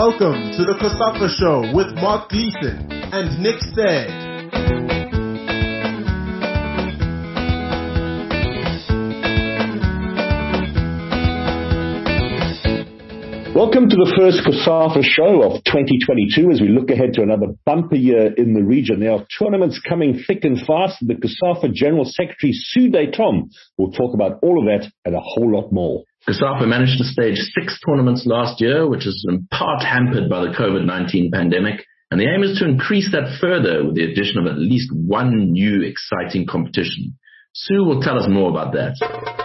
Welcome to the COSAFA Show with Mark Gleeson and Nick Stead. Welcome to the first COSAFA Show of 2022 as we look ahead to another bumper year in the region. There are tournaments coming thick and fast. The COSAFA General Secretary, Sue Daytom, will talk about all of that and a whole lot more. COSAFA managed to stage 6 tournaments last year, which is in part hampered by the COVID-19 pandemic. And the aim is to increase that further with the addition of at least one new exciting competition. Sue will tell us more about that.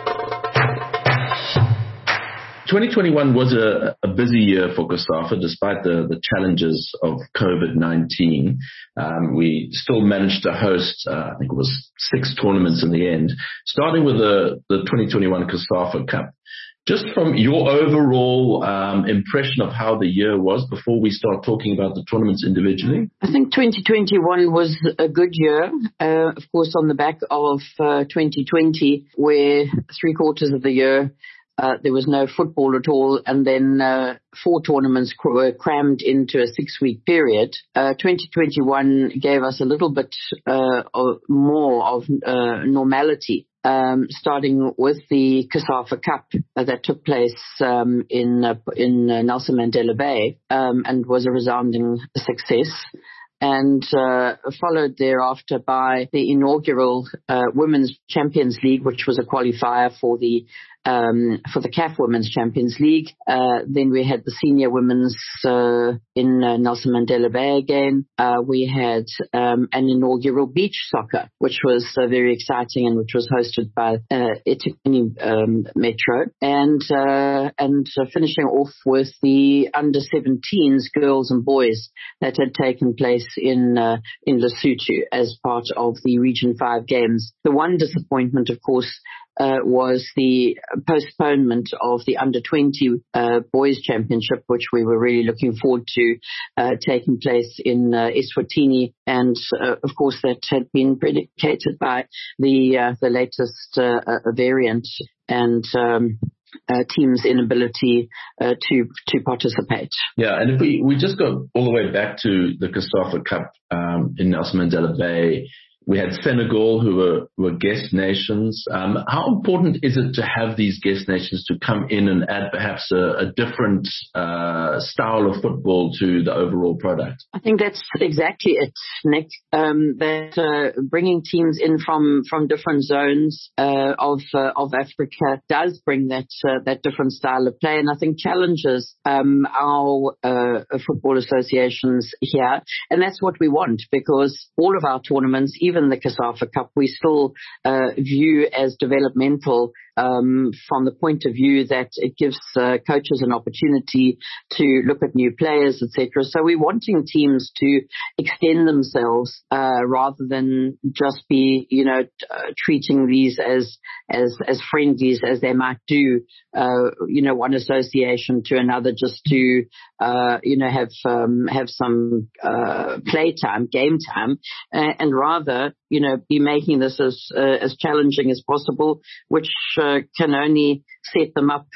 2021 was a busy year for COSAFA despite the challenges of COVID-19. We still managed to host, I think it was 6 tournaments in the end, starting with the 2021 COSAFA Cup. Just from your overall impression of how the year was before we start talking about the tournaments individually? I think 2021 was a good year, of course, on the back of 2020, where 3/4 of the year there was no football at all, and then 4 tournaments were crammed into a 6-week period. 2021 gave us a little bit more of normality. Starting with the COSAFA Cup that took place in Nelson Mandela Bay and was a resounding success, and followed thereafter by the inaugural Women's Champions League, which was a qualifier for the CAF Women's Champions League. Then we had the Senior Women's in Nelson Mandela Bay again. We had an inaugural beach soccer, which was very exciting and which was hosted by eThekwini Metro. And finishing off with the under-17s girls and boys that had taken place in Lesotho as part of the Region 5 games. The one disappointment, of course, was the postponement of the Under-20 Boys Championship, which we were really looking forward to taking place in Eswatini. And, of course, that had been predicated by the latest variant and teams' inability to participate. Yeah, and if we just go all the way back to the COSAFA Cup in Nelson Mandela Bay, we had Senegal, who were guest nations. How important is it to have these guest nations to come in and add perhaps a different style of football to the overall product? I think that's exactly it, Nick. That bringing teams in from different zones of Africa does bring that different style of play, and I think challenges our football associations here, and that's what we want, because all of our tournaments, even the COSAFA Cup, we still view as developmental from the point of view that it gives coaches an opportunity to look at new players, etc. So we're wanting teams to extend themselves rather than just be, treating these as friendlies as they might do, one association to another just to, have some play time, game time, and rather, be making this as challenging as possible, which can only set them up,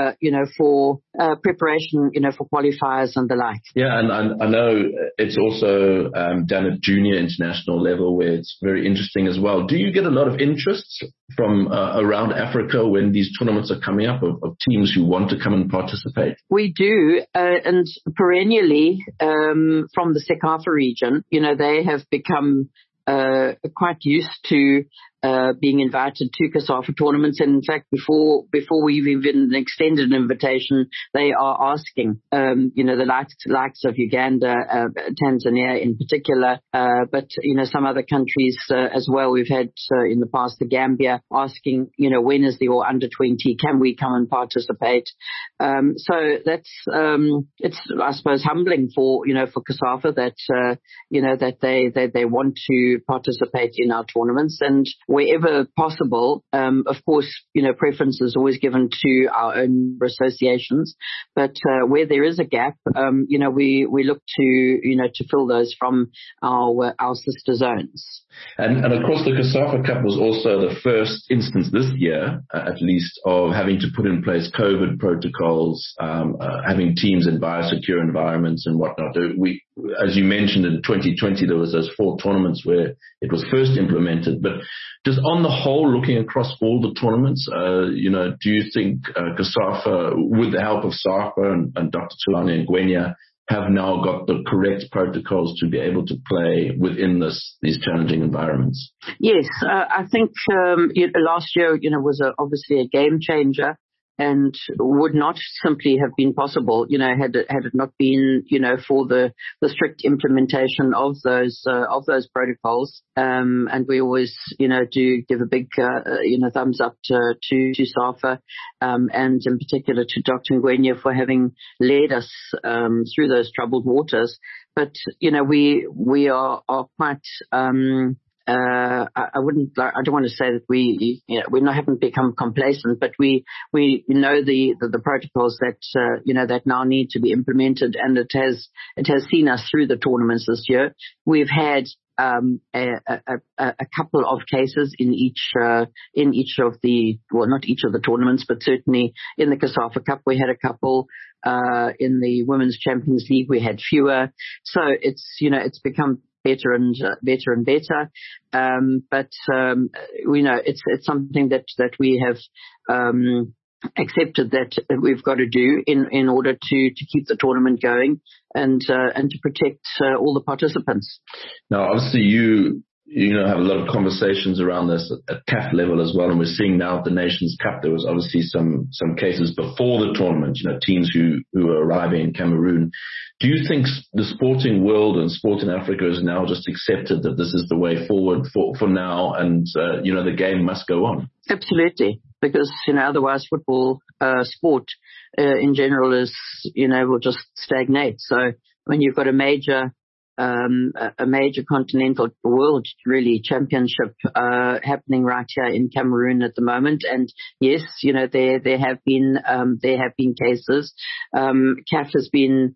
for preparation, for qualifiers and the like. Yeah, and I know it's also done at junior international level where it's very interesting as well. Do you get a lot of interest from around Africa when these tournaments are coming up of teams who want to come and participate? We do, and perennially from the CECAFA region, they have become quite used to being invited to COSAFA tournaments. And in fact, before we've even extended an invitation, they are asking, the likes of Uganda, Tanzania in particular, but, some other countries as well. We've had in the past the Gambia asking, when is the Under-20? Can we come and participate? So that's, it's, I suppose, humbling for COSAFA that, that they want to participate in our tournaments. And wherever possible, of course, preference is always given to our own associations, but where there is a gap, we look to fill those from our sister zones. And of course, the COSAFA Cup was also the first instance this year, at least, of having to put in place COVID protocols, having teams in biosecure environments and whatnot. As you mentioned, in 2020, there was those 4 tournaments where it was first implemented. But just on the whole, looking across all the tournaments, do you think COSAFA, with the help of SAFA and Dr. Thulani Ngwenya, have now got the correct protocols to be able to play within these challenging environments? Yes, I think last year, was obviously a game changer, and would not simply have been possible, had it not been, for the strict implementation of those protocols. And we always, do give a big, thumbs up to SAFA, and in particular to Dr. Ngwenya for having led us, through those troubled waters. But, we are quite, I don't want to say that we haven't become complacent, but we know the protocols that, that now need to be implemented, and it has seen us through the tournaments this year. We've had, a couple of cases in each of the, well, not each of the tournaments, but certainly in the COSAFA Cup, we had a couple. In the Women's Champions League, we had fewer. So it's become better and better. But we know it's something that we have accepted that we've got to do in order to keep the tournament going and to protect all the participants. Now, obviously, you have a lot of conversations around this at CAF level as well, and we're seeing now at the Nations Cup there was obviously some cases before the tournament, teams who are arriving in Cameroon. Do you think the sporting world and sport in Africa has now just accepted that this is the way forward for now, and the game must go on? Absolutely, because otherwise football sport in general will just stagnate. So when you've got a major continental world really championship happening right here in Cameroon at the moment, and yes, there have been cases. CAF has been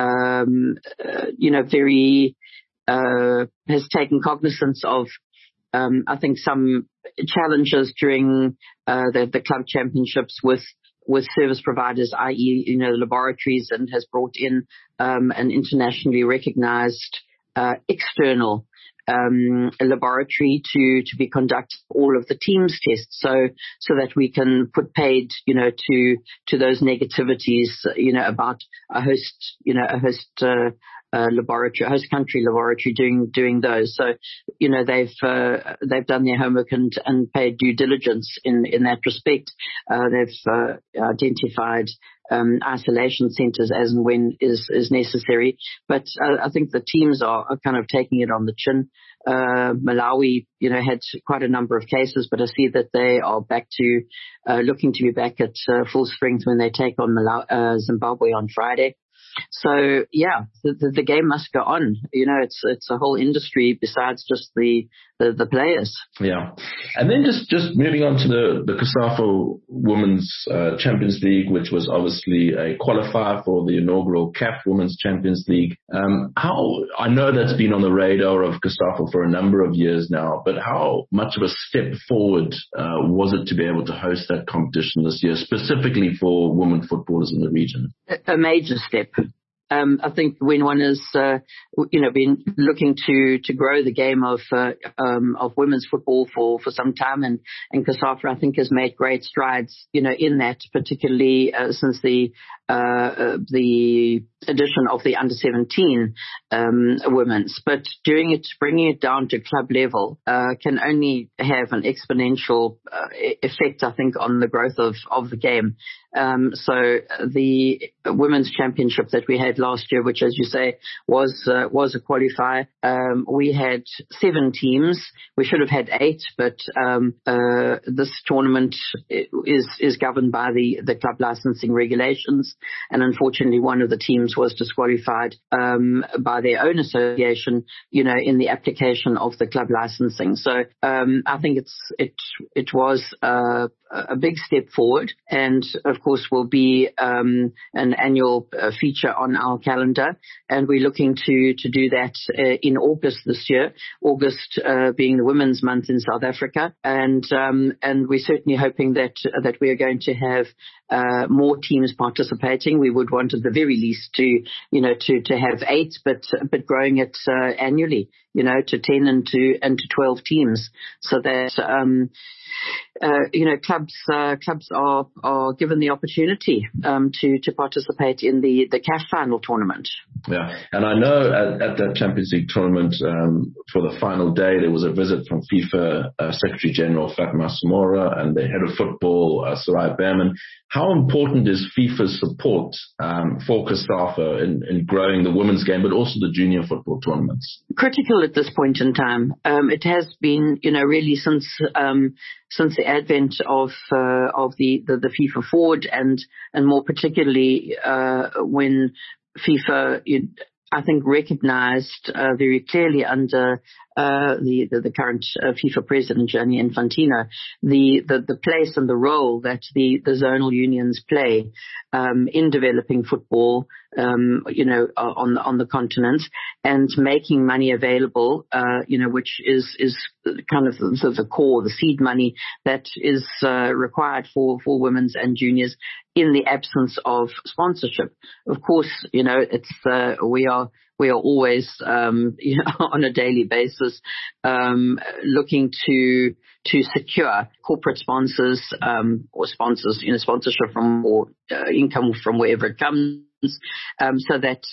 very has taken cognizance of I think some challenges during the club championships with service providers, i.e., laboratories, and has brought in an internationally recognized external laboratory to be conduct all of the team's tests, so that we can put paid to those negativities about a host laboratory, host country laboratory doing those. So they've done their homework and paid due diligence in that respect. They've identified isolation centers as and when is necessary. But I think the teams are kind of taking it on the chin. Malawi, had quite a number of cases, but I see that they are back to looking to be back at full strength when they take on Zimbabwe on Friday. So yeah, the game must go on. It's a whole industry besides just the players. Yeah, and then just moving on to the COSAFA Women's Champions League, which was obviously a qualifier for the inaugural CAF Women's Champions League. How I know that's been on the radar of COSAFA for a number of years now, but how much of a step forward was it to be able to host that competition this year, specifically for women footballers in the region? A major step. I think when one is, been looking to grow the game of women's football for some time, and COSAFA, I think, has made great strides, in that, particularly since the addition of the under-17 women's. But bringing it down to club level can only have an exponential effect, I think, on the growth of the game. So the women's championship that we had last year, which, as you say, was a qualifier, we had 7 teams. We should have had 8, but this tournament is governed by the club licensing regulations, and unfortunately one of the teams was disqualified by their own association, in the application of the club licensing. So I think it was a big step forward, and of course will be an an annual feature on our calendar, and we're looking to do that in August this year. August being the Women's Month in South Africa, and we're certainly hoping that we are going to have more teams participating. We would want at the very least to have 8, but growing it annually, to 10 and to 12 teams, so that clubs are given the opportunity to participate in the CAF final tournament. Yeah, and I know at that Champions League tournament, for the final day, there was a visit from FIFA Secretary General Fatma Samora and the head of football, Soraya Behrman. How important is FIFA's support for COSAFA in growing the women's game, but also the junior football tournaments? Critical at this point in time. It has been, really since the advent of the FIFA Forward, and more particularly when FIFA, I think, recognized very clearly under the current FIFA president, Gianni Infantino, the place and the role that the zonal unions play in developing football, on the continent, and making money available, which is kind of the core, the seed money that is required for women's and juniors in the absence of sponsorship. Of course, it's we are always on a daily basis looking to secure corporate sponsors or sponsors, sponsorship from or income from wherever it comes. So that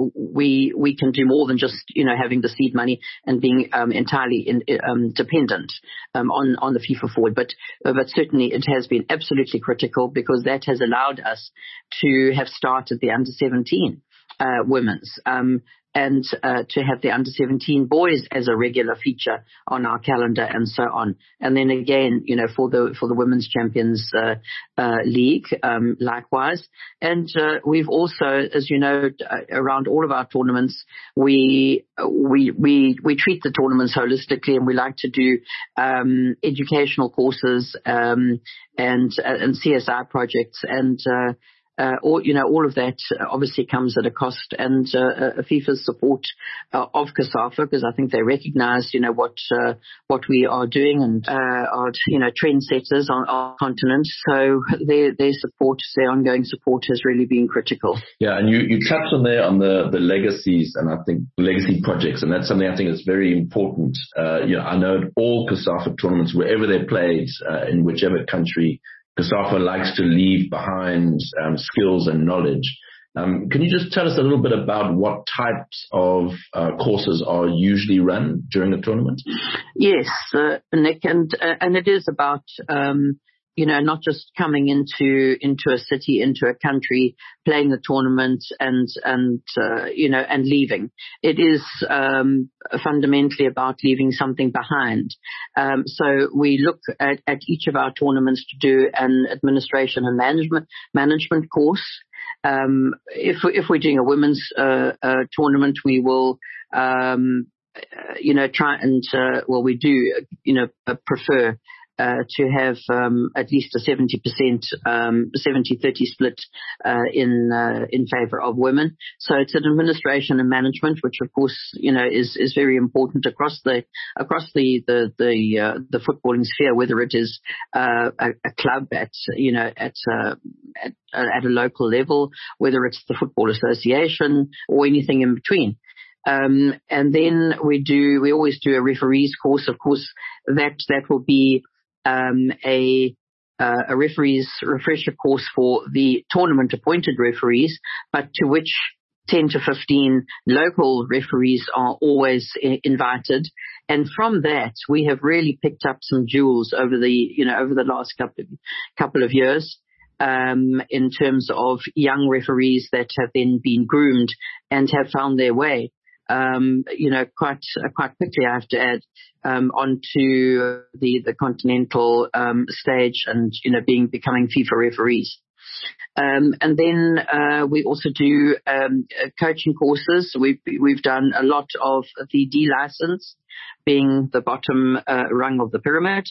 we can do more than just having the seed money and being entirely dependent on the FIFA Forward, but certainly it has been absolutely critical, because that has allowed us to have started the under-17 women's and to have the under-17 boys as a regular feature on our calendar, and so on. And then again, for the Women's Champions League, likewise. And we've also, as you know, around all of our tournaments, we treat the tournaments holistically, and we like to do educational courses and CSR projects, and all of that obviously comes at a cost, and FIFA's support of COSAFA, because I think they recognise, what we are doing, and are, trendsetters on our continent. So their support, their ongoing support, has really been critical. Yeah, and you touched on there on the legacies, and I think legacy projects, and that's something I think is very important. I know at all COSAFA tournaments, wherever they're played, in whichever country, COSAFA likes to leave behind skills and knowledge. Can you just tell us a little bit about what types of courses are usually run during the tournament? Yes, Nick, and it is about not just coming into a city, into a country, playing the tournament and leaving. It is fundamentally about leaving something behind. So we look at each of our tournaments to do an administration and management course. If we're doing a women's tournament, we will try and we do prefer to have at least a 70%, 70-30 split in favor of women. So it's an administration and management, which of course is very important across the footballing sphere, whether it is a club at a local level, whether it's the Football Association or anything in between. And then we always do a referees course. Of course, that will be a referees refresher course for the tournament appointed referees, but to which 10 to 15 local referees are always invited. And from that, we have really picked up some jewels over the last couple of years, in terms of young referees that have then been groomed and have found their way, quite quickly, I have to add, onto the continental stage, and becoming FIFA referees. And then we also do coaching courses. We've done a lot of the D license, being the bottom rung of the pyramid.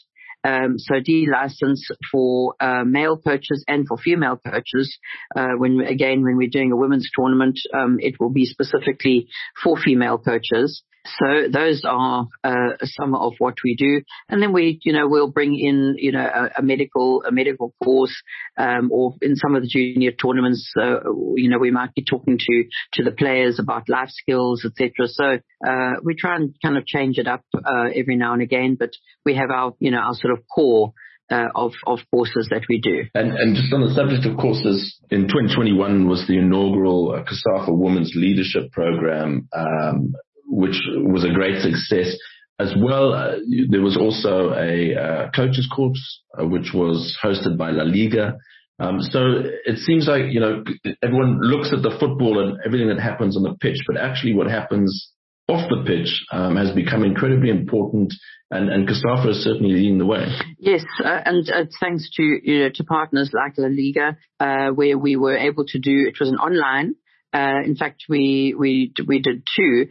So D license for male coaches and for female coaches. When we're doing a women's tournament, it will be specifically for female coaches. So those are some of what we do, and then we'll bring in a medical course, or in some of the junior tournaments, we might be talking to the players about life skills, etc. So we try and kind of change it up every now and again, but we have our sort of core of courses that we do. And just on the subject of courses, in 2021 was the inaugural COSAFA Women's Leadership Program, which was a great success. As well, there was also a coaches course, which was hosted by La Liga. So it seems like, everyone looks at the football and everything that happens on the pitch, but actually what happens off the pitch has become incredibly important, and COSAFA is certainly leading the way. Yes, and thanks to partners like La Liga, where we were able to do, it was an online. In fact, we did two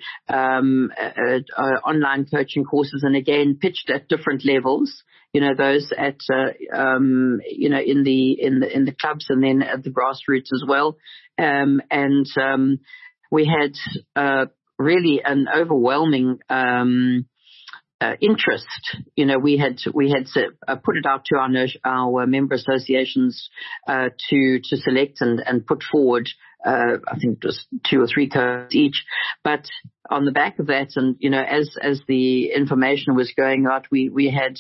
online coaching courses, and again pitched at different levels. Those at in the clubs, and then at the grassroots as well. And we had really an overwhelming interest. We had put it out to our member associations to select and put forward. I think it was 2 or 3 codes each, but on the back of that, and as the information was going out, we had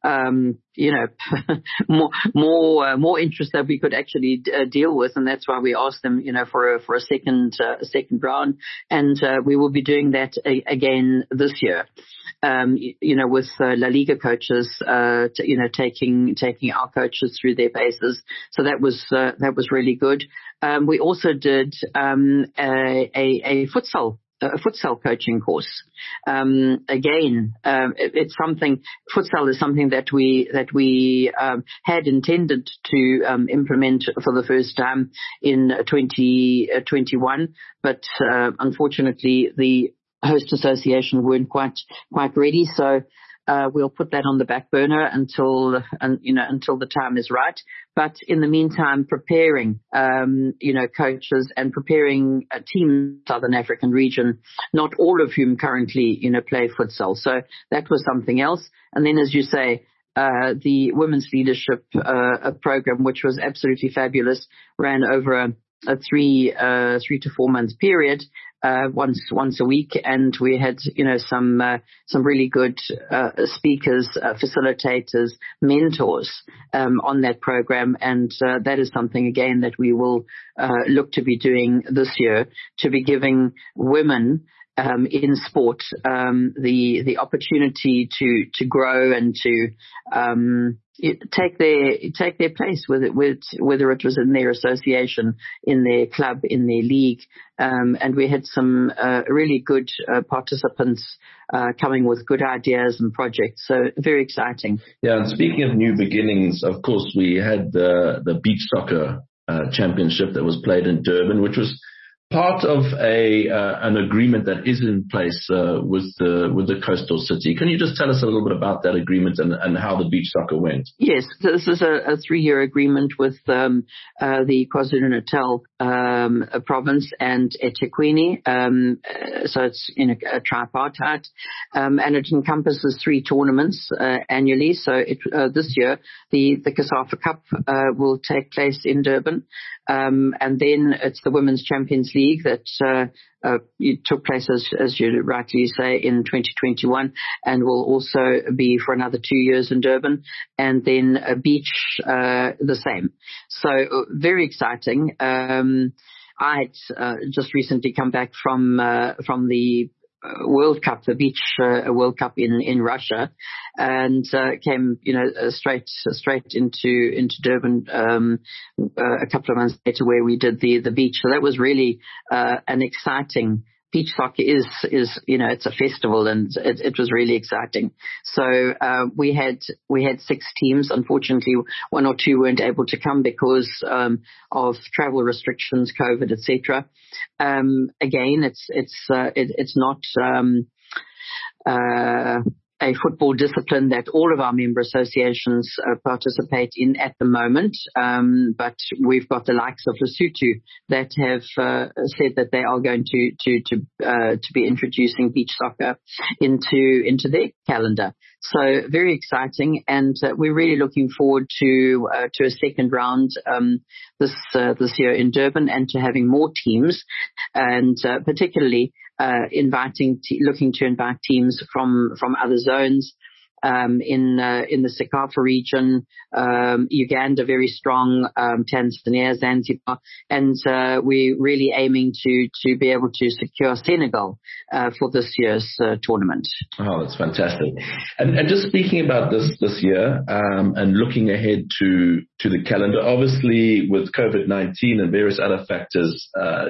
more interest that we could actually deal with, and that's why we asked them, for a second round, and we will be doing that again this year. With La Liga coaches, taking our coaches through their paces. So that was really good. We also did a futsal coaching course. It's something. Futsal is something that we had intended to implement for the first time in 2021, but unfortunately the host association weren't quite ready, so we'll put that on the back burner until the time is right. But in the meantime, preparing coaches and preparing a team in the Southern African region, not all of whom currently play futsal. So that was something else. And then, as you say, the women's leadership program, which was absolutely fabulous, ran over a 3 to 4 months period, once a week, and we had some really good speakers, facilitators, mentors on that program, and that is something again that we will look to be doing this year, to be giving women in sport the opportunity to grow and to take their place, whether it was in their association, in their club, in their league, and we had some really good participants coming with good ideas and projects. So very exciting. Yeah, and speaking of new beginnings, of course we had the beach soccer championship that was played in Durban, which was part of an agreement that is in place with the coastal city. Can you just tell us a little bit about that agreement and how the beach soccer went? Yes, this is a 3-year agreement with the KwaZulu-Natal province and eThekwini. So it's a tripartite, and it encompasses 3 tournaments annually. So this year the COSAFA Cup will take place in Durban. And then it's the Women's Champions League that took place, as you rightly say, in 2021, and will also be for another 2 years in Durban, and then a beach the same. So very exciting. I had just recently come back from the World Cup, the beach World Cup in Russia, and came straight into Durban a couple of months later, where we did the beach. So that was really an exciting. Beach soccer is it's a festival, and it was really exciting. So we had 6 teams. Unfortunately, 1 or 2 weren't able to come because of travel restrictions, COVID, etc. Again, it's not a football discipline that all of our member associations participate in at the moment. But we've got the likes of Lesotho that have said that they are going to be introducing beach soccer into their calendar. So very exciting, and we're really looking forward to a second round this year in Durban, and to having more teams, and particularly looking to invite teams from other zones in the Sekafa region, Uganda very strong, Tanzania, Zanzibar, and we're really aiming to be able to secure Senegal for this year's tournament. Oh, that's fantastic. And just speaking about this year, and looking ahead to the calendar, obviously with COVID-19 and various other factors,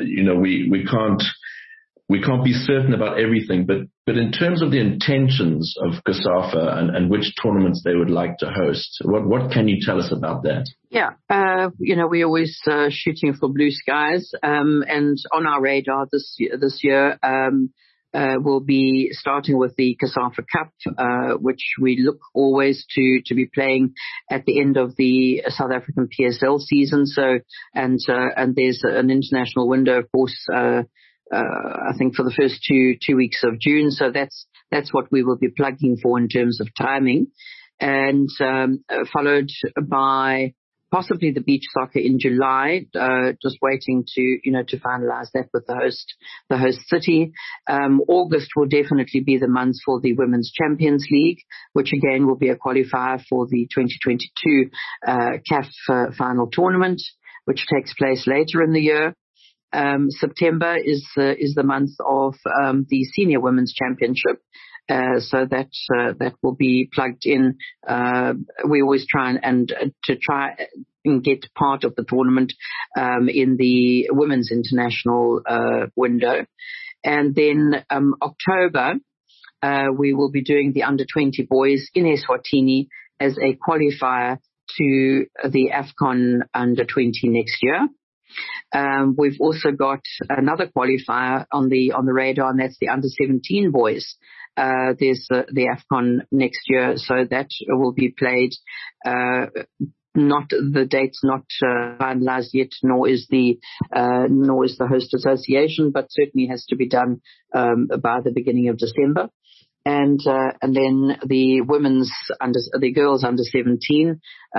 we can't be certain about everything, but in terms of the intentions of COSAFA and which tournaments they would like to host, what can you tell us about that? Yeah, we're always shooting for blue skies, and on our radar this year, we'll be starting with the COSAFA Cup, which we look always to be playing at the end of the South African PSL season. So, and there's an international window, of course, I think for the first two weeks of June. So that's what we will be plugging for in terms of timing, and followed by possibly the beach soccer in July, just waiting to finalize that with the host city. August will definitely be the month for the Women's Champions League, which again will be a qualifier for the 2022 CAF final tournament, which takes place later in the year. September is the month of the Senior Women's Championship, so that will be plugged in. We always try and get part of the tournament in the Women's International window, and then October we will be doing the Under-20 boys in Eswatini as a qualifier to the AFCON Under-20 next year. We've also got another qualifier on the radar, and that's the Under-17 boys. There's the AFCON next year, so that will be played. The date's not finalized yet, nor is the host association, but certainly has to be done by the beginning of December. And then the the girls under 17,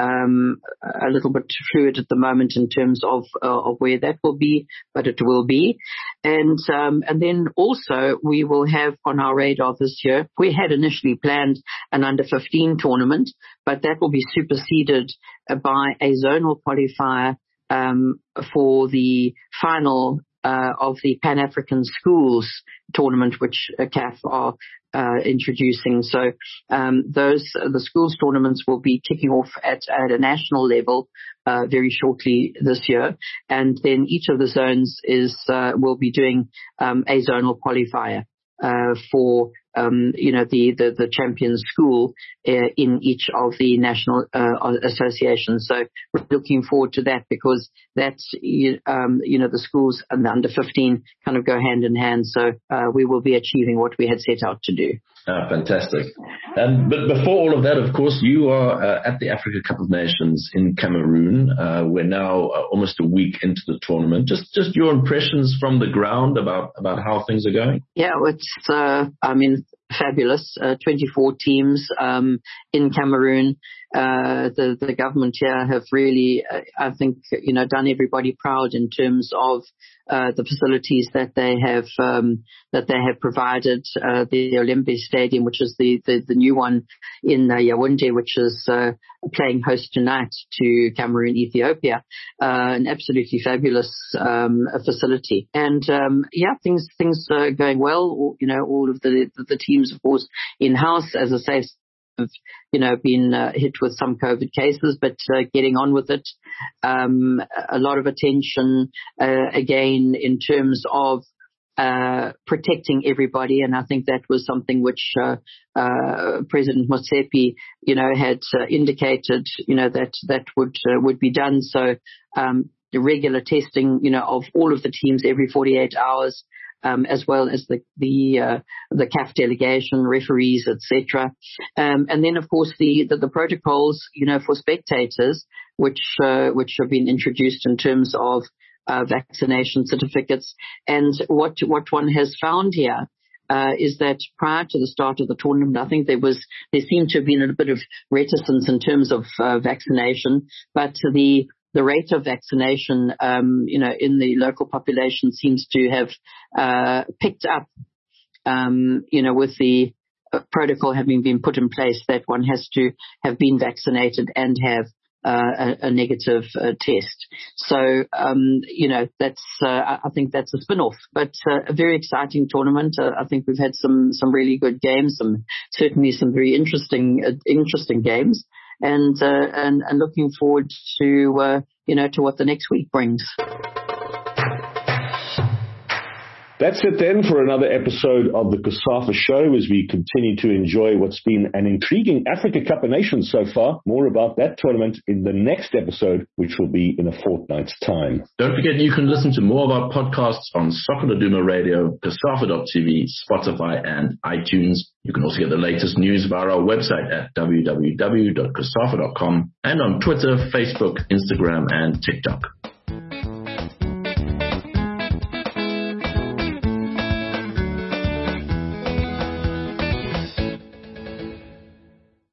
a little bit fluid at the moment in terms of where that will be, but it will be. And then also we will have on our radar this year, we had initially planned an under 15 tournament, but that will be superseded by a zonal qualifier for the final of the Pan-African Schools tournament, which CAF are introducing. So the schools tournaments will be kicking off at a national level very shortly this year, and then each of the zones will be doing a zonal qualifier for the champion school in each of the national associations. So we're looking forward to that, because that's the schools and the under 15 kind of go hand in hand. So we will be achieving what we had set out to do. Fantastic. But before all of that, of course, you are at the Africa Cup of Nations in Cameroon. We're now almost a week into the tournament. Just your impressions from the ground about how things are going. Yeah, it's fabulous. 24 teams in Cameroon. The government here have really, I think, done everybody proud in terms of the facilities that they have provided. The Olembe Stadium, which is the new one in Yaoundé, which is playing host tonight to Cameroon, Ethiopia. An absolutely fabulous facility, and things are going well. All of the teams, of course, in house, as I say, have been hit with some COVID cases, but getting on with it. A lot of attention again in terms of protecting everybody, and I think that was something which President Motsepe had indicated that would be done. So the regular testing of all of the teams every 48 hours. as well as the CAF delegation, referees, etc. And then, of course, the protocols, for spectators, which have been introduced in terms of vaccination certificates. And what one has found here is that prior to the start of the tournament, I think there seemed to have been a bit of reticence in terms of vaccination, but the rate of vaccination, in the local population seems to have picked up, with the protocol having been put in place that one has to have been vaccinated and have a negative test. So, that's, I think that's a spin-off, but a very exciting tournament. I think we've had some really good games, certainly some very interesting games, and looking forward to what the next week brings. That's it then for another episode of the COSAFA Show as we continue to enjoy what's been an intriguing Africa Cup of Nations so far. More about that tournament in the next episode, which will be in a fortnight's time. Don't forget you can listen to more of our podcasts on Soccer Laduma Radio, COSAFA.tv, Spotify and iTunes. You can also get the latest news via our website at www.cosafa.com and on Twitter, Facebook, Instagram and TikTok.